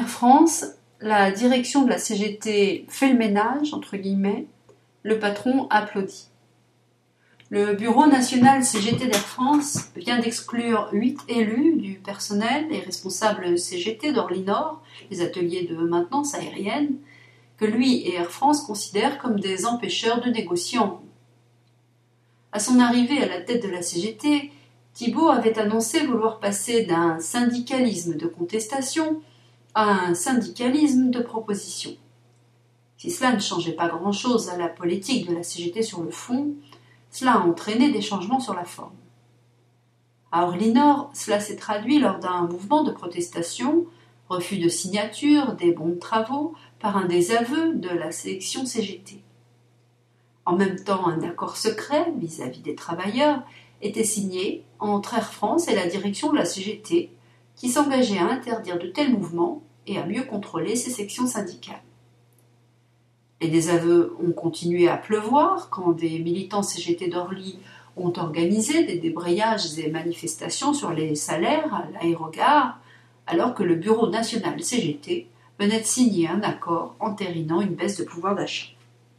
Air France, la direction de la CGT fait le ménage, entre guillemets, le patron applaudit. Le bureau national CGT d'Air France vient d'exclure 8 élus du personnel et responsables CGT d'Orly Nord, les ateliers de maintenance aérienne, que lui et Air France considèrent comme des empêcheurs de négociants. À son arrivée à la tête de la CGT, Thibault avait annoncé vouloir passer d'un syndicalisme de contestation à un syndicalisme de proposition. Si cela ne changeait pas grand-chose à la politique de la CGT sur le fond, cela a entraîné des changements sur la forme. À Orly Nord, cela s'est traduit lors d'un mouvement de protestation, refus de signature des bons de travaux, par un désaveu de la sélection CGT. En même temps, un accord secret vis-à-vis des travailleurs était signé entre Air France et la direction de la CGT, qui s'engageait à interdire de tels mouvements et à mieux contrôler ces sections syndicales. Les désaveux ont continué à pleuvoir quand des militants CGT d'Orly ont organisé des débrayages et manifestations sur les salaires à l'aérogare, alors que le bureau national CGT venait de signer un accord entérinant une baisse de pouvoir d'achat.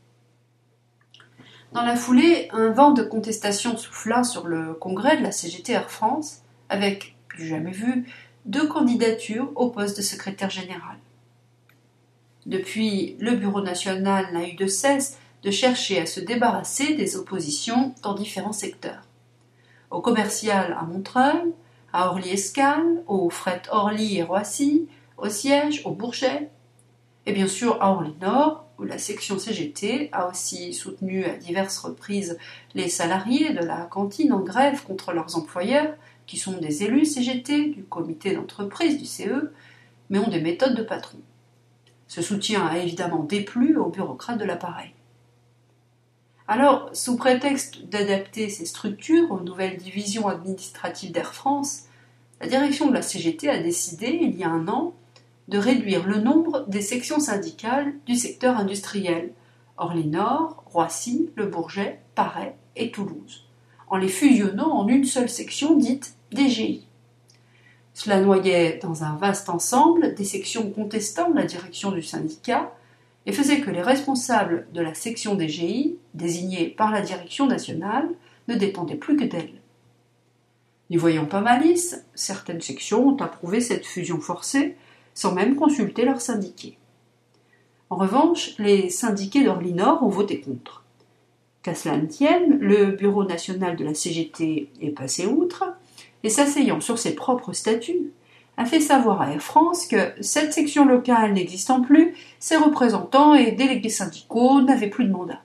Dans la foulée, un vent de contestation souffla sur le congrès de la CGT Air France, avec, du jamais vu, 2 candidatures au poste de secrétaire général. Depuis, le bureau national n'a eu de cesse de chercher à se débarrasser des oppositions dans différents secteurs. Au commercial à Montreuil, à Orly-Escale, au fret Orly et Roissy, au siège, au Bourget, et bien sûr à Orly Nord, où la section CGT a aussi soutenu à diverses reprises les salariés de la cantine en grève contre leurs employeurs, qui sont des élus CGT du comité d'entreprise du CE, mais ont des méthodes de patron. Ce soutien a évidemment déplu aux bureaucrates de l'appareil. Alors, sous prétexte d'adapter ces structures aux nouvelles divisions administratives d'Air France, la direction de la CGT a décidé, il y a un an, de réduire le nombre des sections syndicales du secteur industriel, Orly Nord, Roissy, Le Bourget, Paray et Toulouse, en les fusionnant en une seule section dite DGI. Cela noyait dans un vaste ensemble des sections contestant la direction du syndicat et faisait que les responsables de la section DGI, désignés par la direction nationale, ne dépendaient plus que d'elle. N'y voyant pas malice, certaines sections ont approuvé cette fusion forcée sans même consulter leurs syndiqués. En revanche, les syndiqués d'Orly Nord ont voté contre. Qu'à cela ne tienne, le bureau national de la CGT est passé outre et, s'asseyant sur ses propres statuts, a fait savoir à Air France que, cette section locale n'existant plus, ses représentants et délégués syndicaux n'avaient plus de mandat.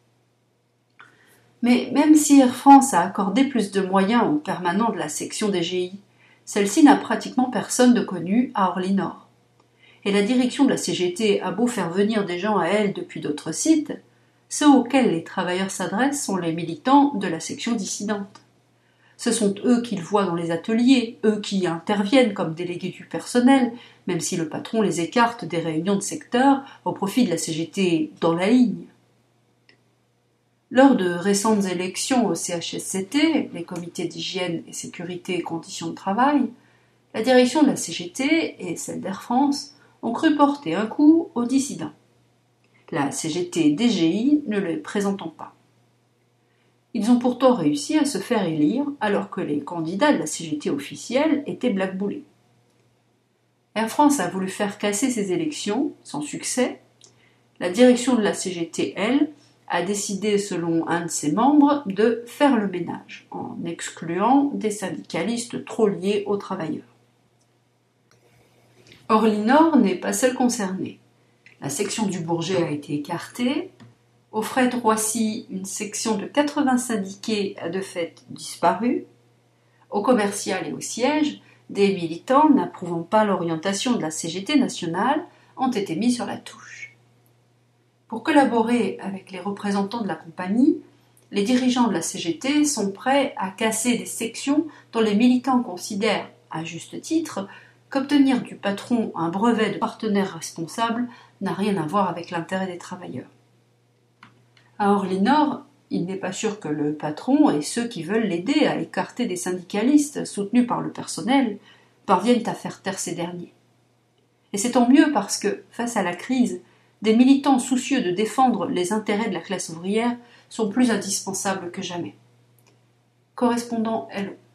Mais même si Air France a accordé plus de moyens aux permanents de la section DGI, celle-ci n'a pratiquement personne de connu à Orly Nord. Et la direction de la CGT a beau faire venir des gens à elle depuis d'autres sites, ceux auxquels les travailleurs s'adressent sont les militants de la section dissidente. Ce sont eux qu'ils voient dans les ateliers, eux qui interviennent comme délégués du personnel, même si le patron les écarte des réunions de secteur au profit de la CGT dans la ligne. Lors de récentes élections au CHSCT, les comités d'hygiène et sécurité et conditions de travail, la direction de la CGT et celle d'Air France ont cru porter un coup aux dissidents. La CGT-DGI ne les présentant pas. Ils ont pourtant réussi à se faire élire alors que les candidats de la CGT officielle étaient blackballés. Air France a voulu faire casser ces élections, sans succès. La direction de la CGT, elle, a décidé, selon un de ses membres, de faire le ménage, en excluant des syndicalistes trop liés aux travailleurs. Orly Nord n'est pas seule concernée. La section du Bourget a été écartée. Au fret Roissy, une section de 80 syndiqués a de fait disparu. Au commercial et au siège, des militants n'approuvant pas l'orientation de la CGT nationale ont été mis sur la touche. Pour collaborer avec les représentants de la compagnie, les dirigeants de la CGT sont prêts à casser des sections dont les militants considèrent, à juste titre, qu'obtenir du patron un brevet de partenaire responsable n'a rien à voir avec l'intérêt des travailleurs. À Orly Nord, il n'est pas sûr que le patron et ceux qui veulent l'aider à écarter des syndicalistes soutenus par le personnel parviennent à faire taire ces derniers. Et c'est tant mieux parce que, face à la crise, des militants soucieux de défendre les intérêts de la classe ouvrière sont plus indispensables que jamais. Correspondant LE.